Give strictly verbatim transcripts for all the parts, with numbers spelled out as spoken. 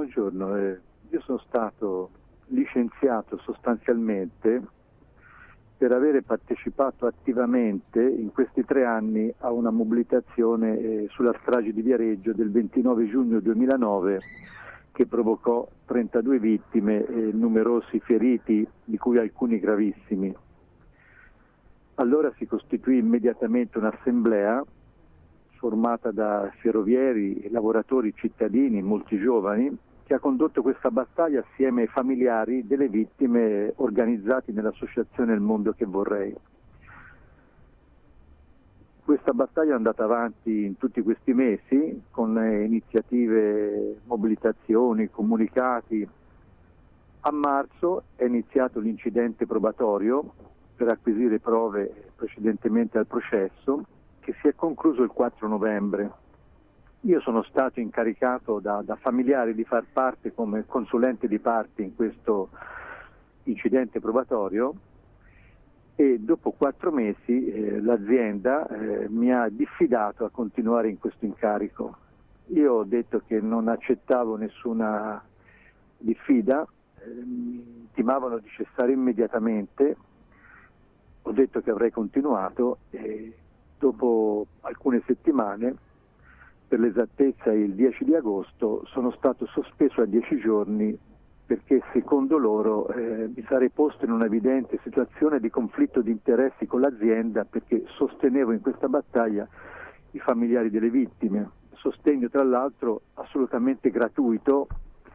buongiorno. Eh, io sono stato licenziato sostanzialmente per avere partecipato attivamente in questi tre anni a una mobilitazione eh, sulla strage di Viareggio del ventinove giugno duemilanove che provocò trentadue vittime e numerosi feriti, di cui alcuni gravissimi. Allora si costituì immediatamente un'assemblea formata da ferrovieri, lavoratori, cittadini, molti giovani, che ha condotto questa battaglia assieme ai familiari delle vittime organizzati nell'associazione Il Mondo che Vorrei. Questa battaglia è andata avanti in tutti questi mesi con iniziative, mobilitazioni, comunicati. A marzo è iniziato l'incidente probatorio per acquisire prove precedentemente al processo, che si è concluso il quattro novembre. Io sono stato incaricato da, da familiari di far parte come consulente di parte in questo incidente probatorio e dopo quattro mesi eh, l'azienda eh, mi ha diffidato a continuare in questo incarico. Io ho detto che non accettavo nessuna diffida, eh, mi intimavano di cessare immediatamente, ho detto che avrei continuato e dopo alcune settimane, per l'esattezza il dieci di agosto, sono stato sospeso a dieci giorni perché secondo loro eh, mi sarei posto in un'evidente situazione di conflitto di interessi con l'azienda perché sostenevo in questa battaglia i familiari delle vittime, sostegno tra l'altro assolutamente gratuito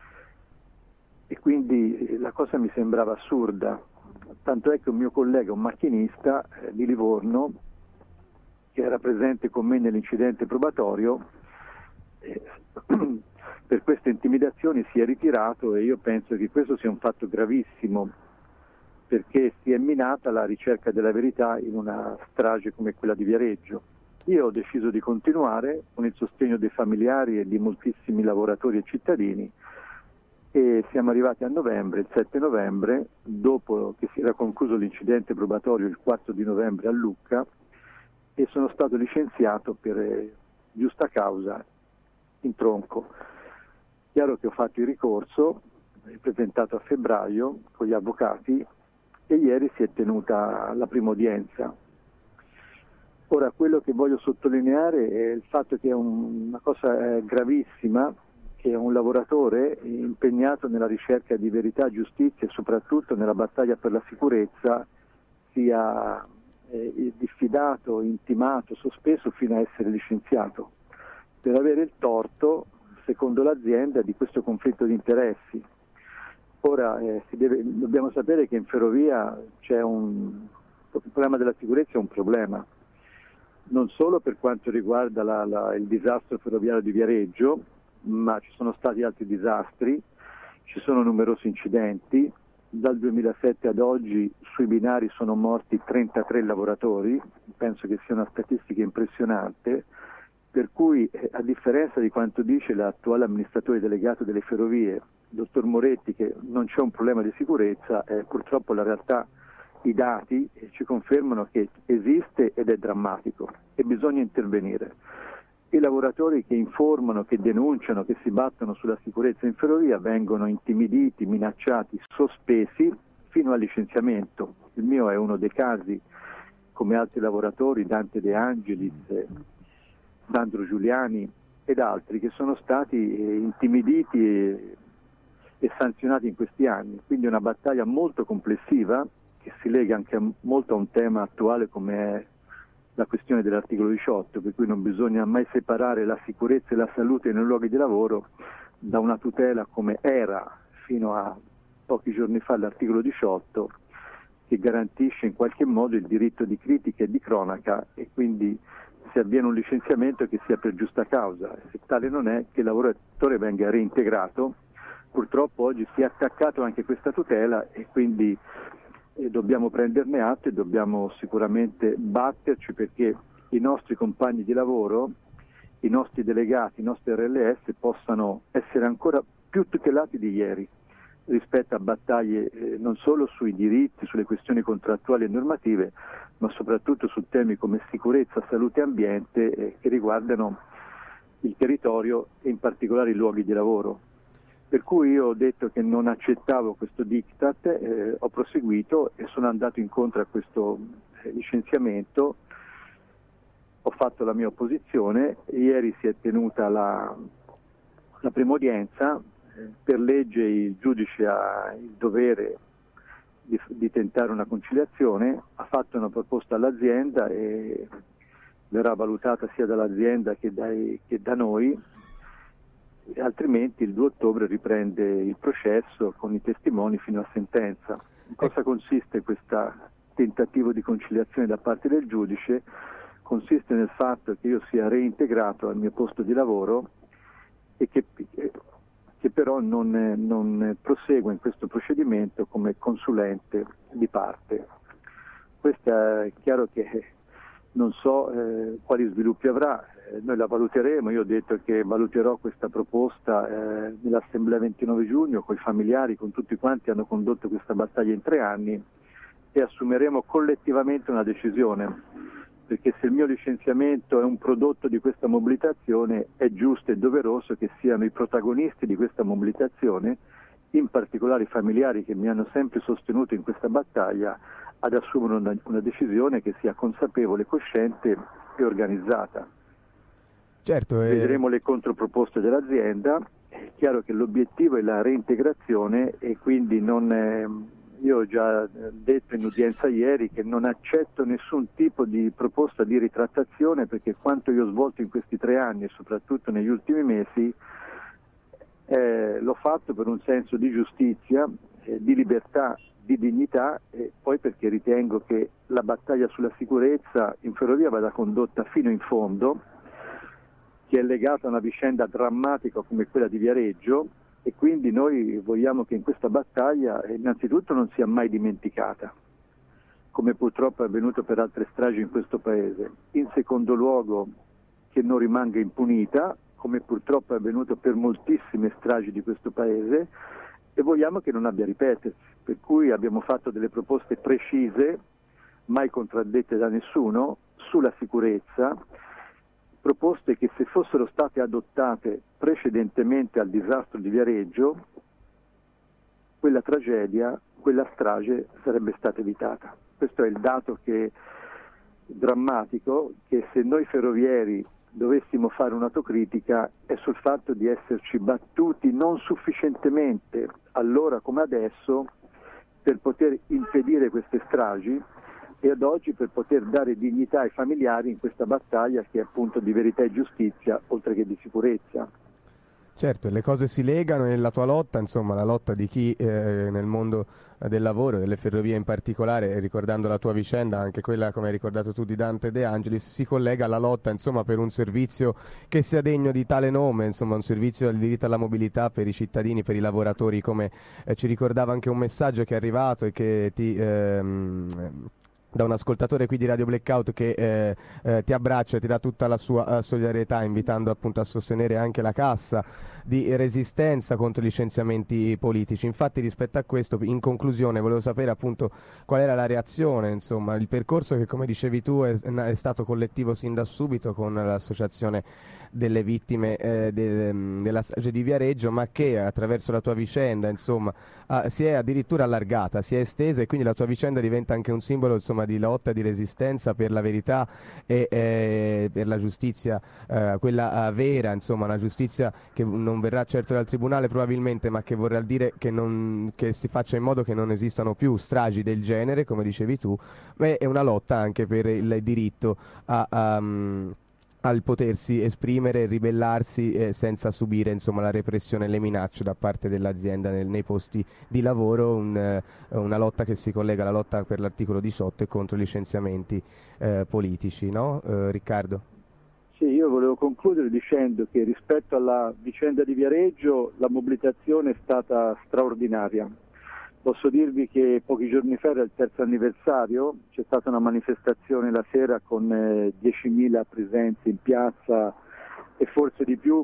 e quindi la cosa mi sembrava assurda, tanto è che un mio collega, un macchinista eh, di Livorno, che era presente con me nell'incidente probatorio, eh, per queste intimidazioni si è ritirato e io penso che questo sia un fatto gravissimo perché si è minata la ricerca della verità in una strage come quella di Viareggio. Io ho deciso di continuare con il sostegno dei familiari e di moltissimi lavoratori e cittadini e siamo arrivati a novembre, il sette novembre, dopo che si era concluso l'incidente probatorio il quattro di novembre a Lucca, e sono stato licenziato per eh, giusta causa in tronco. Chiaro che ho fatto il ricorso, presentato a febbraio con gli avvocati e ieri si è tenuta la prima udienza. Ora, quello che voglio sottolineare è il fatto che è un, una cosa eh, gravissima, che un lavoratore impegnato nella ricerca di verità, giustizia e soprattutto nella battaglia per la sicurezza sia eh, diffidato, intimato, sospeso fino a essere licenziato per avere il torto, secondo l'azienda, di questo conflitto di interessi. Ora eh, si deve, dobbiamo sapere che in ferrovia c'è un il problema della sicurezza è un problema, non solo per quanto riguarda la, la, il disastro ferroviario di Viareggio, ma ci sono stati altri disastri, ci sono numerosi incidenti. Dal duemilasette ad oggi sui binari sono morti trentatré lavoratori, penso che sia una statistica impressionante, per cui eh, a differenza di quanto dice l'attuale amministratore delegato delle ferrovie, dottor Moretti, che non c'è un problema di sicurezza, eh, purtroppo la realtà, i dati eh, ci confermano che esiste ed è drammatico e bisogna intervenire. I lavoratori che informano, che denunciano, che si battono sulla sicurezza in ferrovia vengono intimiditi, minacciati, sospesi fino al licenziamento. Il mio è uno dei casi, come altri lavoratori, Dante De Angelis, eh, Sandro Giuliani ed altri che sono stati eh, intimiditi e, e sanzionati in questi anni. Quindi è una battaglia molto complessiva che si lega anche a, molto a un tema attuale come è la questione dell'articolo diciotto, per cui non bisogna mai separare la sicurezza e la salute nei luoghi di lavoro da una tutela come era fino a pochi giorni fa l'articolo diciotto, che garantisce in qualche modo il diritto di critica e di cronaca e quindi se avviene un licenziamento che sia per giusta causa, se tale non è che il lavoratore venga reintegrato. Purtroppo oggi si è attaccato anche questa tutela e quindi e dobbiamo prenderne atto e dobbiamo sicuramente batterci perché i nostri compagni di lavoro, i nostri delegati, i nostri R L S possano essere ancora più tutelati di ieri rispetto a battaglie eh, non solo sui diritti, sulle questioni contrattuali e normative, ma soprattutto su temi come sicurezza, salute e ambiente eh, che riguardano il territorio e in particolare i luoghi di lavoro. Per cui io ho detto che non accettavo questo diktat, eh, ho proseguito e sono andato incontro a questo eh, licenziamento, ho fatto la mia opposizione, ieri si è tenuta la, la prima udienza, eh, per legge il giudice ha il dovere di, di tentare una conciliazione, ha fatto una proposta all'azienda e verrà valutata sia dall'azienda che, dai, che da noi, altrimenti il due ottobre riprende il processo con i testimoni fino a sentenza. In cosa consiste questo tentativo di conciliazione da parte del giudice? Consiste nel fatto che io sia reintegrato al mio posto di lavoro e che, che però non, non prosegua in questo procedimento come consulente di parte. Questo è chiaro che non so eh, quali sviluppi avrà, eh, noi la valuteremo, io ho detto che valuterò questa proposta eh, nell'assemblea ventinove giugno con i familiari, con tutti quanti hanno condotto questa battaglia in tre anni e assumeremo collettivamente una decisione, perché se il mio licenziamento è un prodotto di questa mobilitazione è giusto e doveroso che siano i protagonisti di questa mobilitazione, in particolare i familiari che mi hanno sempre sostenuto in questa battaglia, ad assumere una, una decisione che sia consapevole, cosciente e organizzata. Certo, eh... Vedremo le controproposte dell'azienda. È chiaro che l'obiettivo è la reintegrazione e quindi non è, io ho già detto in udienza ieri che non accetto nessun tipo di proposta di ritrattazione, perché quanto io ho svolto in questi tre anni e soprattutto negli ultimi mesi eh, l'ho fatto per un senso di giustizia, eh, di libertà, di dignità e poi perché ritengo che la battaglia sulla sicurezza in ferrovia vada condotta fino in fondo, che è legata a una vicenda drammatica come quella di Viareggio e quindi noi vogliamo che in questa battaglia innanzitutto non sia mai dimenticata, come purtroppo è avvenuto per altre stragi in questo Paese. In secondo luogo che non rimanga impunita, come purtroppo è avvenuto per moltissime stragi di questo Paese, e vogliamo che non abbia a ripetersi, per cui abbiamo fatto delle proposte precise, mai contraddette da nessuno, sulla sicurezza, proposte che se fossero state adottate precedentemente al disastro di Viareggio, quella tragedia, quella strage sarebbe stata evitata. Questo è il dato che, drammatico, che se noi ferrovieri dovessimo fare un'autocritica è sul fatto di esserci battuti non sufficientemente allora come adesso per poter impedire queste stragi e ad oggi per poter dare dignità ai familiari in questa battaglia che è appunto di verità e giustizia oltre che di sicurezza. Certo, le cose si legano e la tua lotta, insomma la lotta di chi eh, nel mondo del lavoro, delle ferrovie in particolare, ricordando la tua vicenda, anche quella come hai ricordato tu di Dante De Angelis, si collega alla lotta insomma per un servizio che sia degno di tale nome, insomma un servizio al diritto alla mobilità per i cittadini, per i lavoratori, come eh, ci ricordava anche un messaggio che è arrivato e che ti... Ehm, da un ascoltatore qui di Radio Blackout che eh, eh, ti abbraccia e ti dà tutta la sua uh, solidarietà, invitando appunto a sostenere anche la cassa di resistenza contro i licenziamenti politici. Infatti rispetto a questo, in conclusione, volevo sapere appunto qual era la reazione, insomma il percorso che come dicevi tu è, è stato collettivo sin da subito con l'associazione delle vittime eh, de, della strage di Viareggio, ma che attraverso la tua vicenda insomma ah, si è addirittura allargata, si è estesa, e quindi la tua vicenda diventa anche un simbolo insomma di lotta, di resistenza per la verità e eh, per la giustizia eh, quella eh, vera, insomma una giustizia che non verrà certo dal tribunale probabilmente, ma che vorrà dire che, non, che si faccia in modo che non esistano più stragi del genere come dicevi tu, ma è una lotta anche per il diritto a, a um, al potersi esprimere e ribellarsi eh, senza subire insomma la repressione e le minacce da parte dell'azienda nel, nei posti di lavoro, un, eh, una lotta che si collega alla lotta per l'articolo diciotto e contro i licenziamenti eh, politici, no eh, Riccardo? Sì, io volevo concludere dicendo che rispetto alla vicenda di Viareggio la mobilitazione è stata straordinaria. Posso dirvi che pochi giorni fa era il terzo anniversario, c'è stata una manifestazione la sera con eh, diecimila presenze in piazza e forse di più,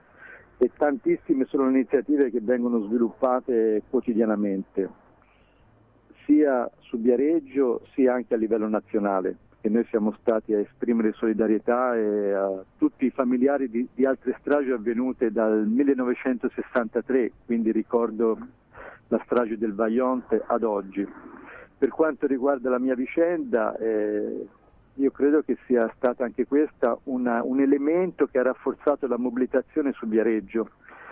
e tantissime sono le iniziative che vengono sviluppate quotidianamente, sia su Viareggio sia anche a livello nazionale. che noi siamo stati a esprimere solidarietà e a tutti i familiari di, di altre stragi avvenute dal millenovecentosessantatré, quindi ricordo la strage del Vajont ad oggi. Per quanto riguarda la mia vicenda, eh, io credo che sia stata anche questa una, un elemento che ha rafforzato la mobilitazione su Viareggio,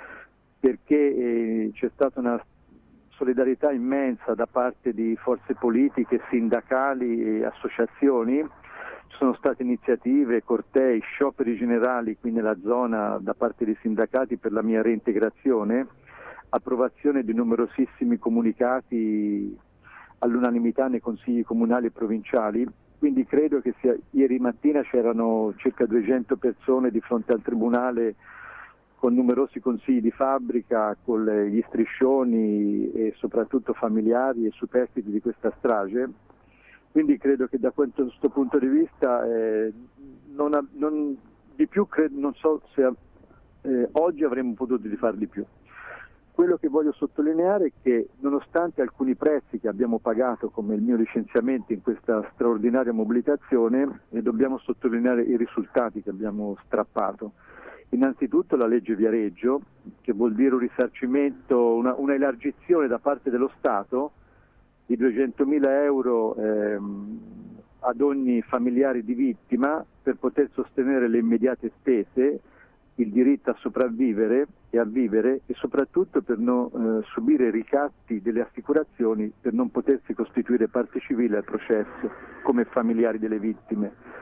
perché eh, c'è stata una solidarietà immensa da parte di forze politiche, sindacali e associazioni. Ci sono state iniziative, cortei, scioperi generali qui nella zona da parte dei sindacati per la mia reintegrazione, approvazione di numerosissimi comunicati all'unanimità nei consigli comunali e provinciali. Quindi credo che sia, ieri mattina c'erano circa duecento persone di fronte al tribunale con numerosi consigli di fabbrica, con gli striscioni e soprattutto familiari e superstiti di questa strage. Quindi credo che da questo punto di vista eh, non, non, di più credo, non so se eh, oggi avremmo potuto di far di più. Quello che voglio sottolineare è che nonostante alcuni prezzi che abbiamo pagato come il mio licenziamento in questa straordinaria mobilitazione, e dobbiamo sottolineare i risultati che abbiamo strappato. Innanzitutto la legge Viareggio, che vuol dire un risarcimento, una, una elargizione da parte dello Stato di duecentomila euro ehm, ad ogni familiare di vittima per poter sostenere le immediate spese, il diritto a sopravvivere e a vivere e soprattutto per non eh, subire i ricatti delle assicurazioni, per non potersi costituire parte civile al processo come familiari delle vittime.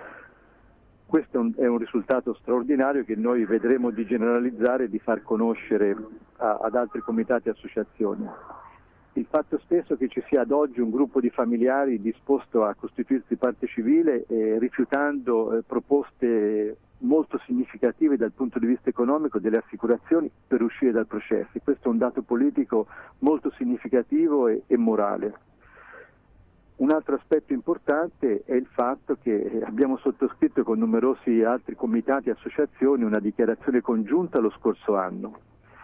Questo è un, è un risultato straordinario che noi vedremo di generalizzare e di far conoscere a, ad altri comitati e associazioni. Il fatto stesso che ci sia ad oggi un gruppo di familiari disposto a costituirsi parte civile eh, rifiutando eh, proposte molto significative dal punto di vista economico delle assicurazioni per uscire dal processo. E questo è un dato politico molto significativo e, e morale. Un altro aspetto importante è il fatto che abbiamo sottoscritto con numerosi altri comitati e associazioni una dichiarazione congiunta lo scorso anno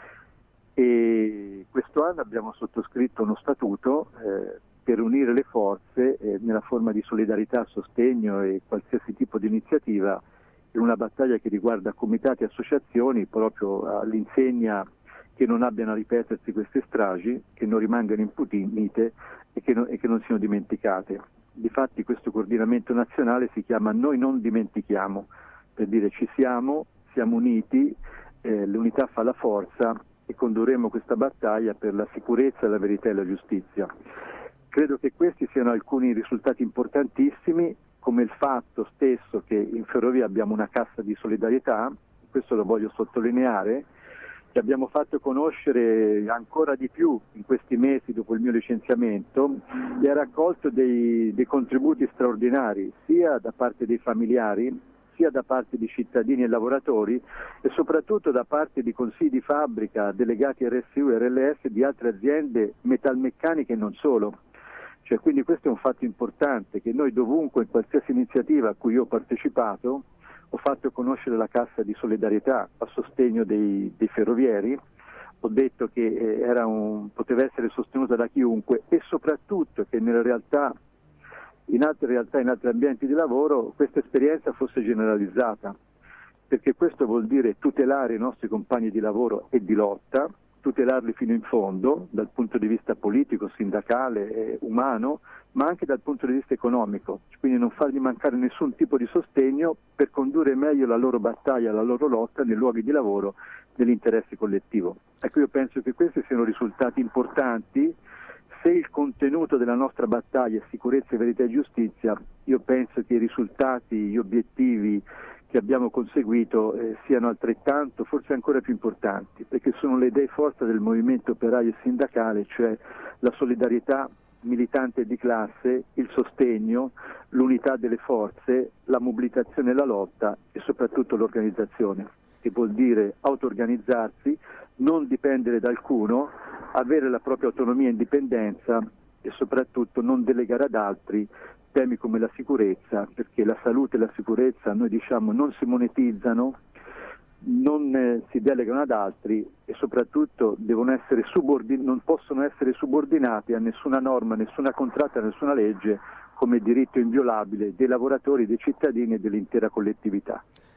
e questo anno abbiamo sottoscritto uno statuto eh, per unire le forze eh, nella forma di solidarietà, sostegno e qualsiasi tipo di iniziativa in una battaglia che riguarda comitati e associazioni proprio all'insegna che non abbiano a ripetersi queste stragi, che non rimangano impunite e che, no, e che non siano dimenticate. Difatti questo coordinamento nazionale si chiama Noi non dimentichiamo, per dire ci siamo, siamo uniti, eh, l'unità fa la forza e condurremo questa battaglia per la sicurezza, la verità e la giustizia. Credo che questi siano alcuni risultati importantissimi, come il fatto stesso che in Ferrovia abbiamo una cassa di solidarietà, questo lo voglio sottolineare, che abbiamo fatto conoscere ancora di più in questi mesi dopo il mio licenziamento, e ha raccolto dei, dei contributi straordinari sia da parte dei familiari, sia da parte di cittadini e lavoratori e soprattutto da parte di consigli di fabbrica, delegati R S U e R L S di altre aziende metalmeccaniche e non solo. Cioè, quindi questo è un fatto importante, che noi dovunque, in qualsiasi iniziativa a cui io ho partecipato, ho fatto conoscere la cassa di solidarietà a sostegno dei, dei ferrovieri, ho detto che eh, era un, poteva essere sostenuta da chiunque e soprattutto che nella realtà, in altre realtà, in altri ambienti di lavoro, questa esperienza fosse generalizzata, perché questo vuol dire tutelare i nostri compagni di lavoro e di lotta, tutelarli fino in fondo dal punto di vista politico, sindacale, eh, umano, ma anche dal punto di vista economico, quindi non fargli mancare nessun tipo di sostegno per condurre meglio la loro battaglia, la loro lotta nei luoghi di lavoro dell'interesse collettivo. Ecco, io penso che questi siano risultati importanti. Se il contenuto della nostra battaglia è sicurezza, verità e giustizia, io penso che i risultati, gli obiettivi che abbiamo conseguito eh, siano altrettanto, forse ancora più importanti, perché sono le idee forza del movimento operaio e sindacale, cioè la solidarietà militante di classe, il sostegno, l'unità delle forze, la mobilitazione e la lotta e soprattutto l'organizzazione, che vuol dire auto-organizzarsi, non dipendere da alcuno, avere la propria autonomia e indipendenza e soprattutto non delegare ad altri temi come la sicurezza, perché la salute e la sicurezza, noi diciamo, non si monetizzano, non eh, si delegano ad altri e soprattutto devono essere subordin- non possono essere subordinati a nessuna norma, nessuna contratta, nessuna legge, come diritto inviolabile dei lavoratori, dei cittadini e dell'intera collettività.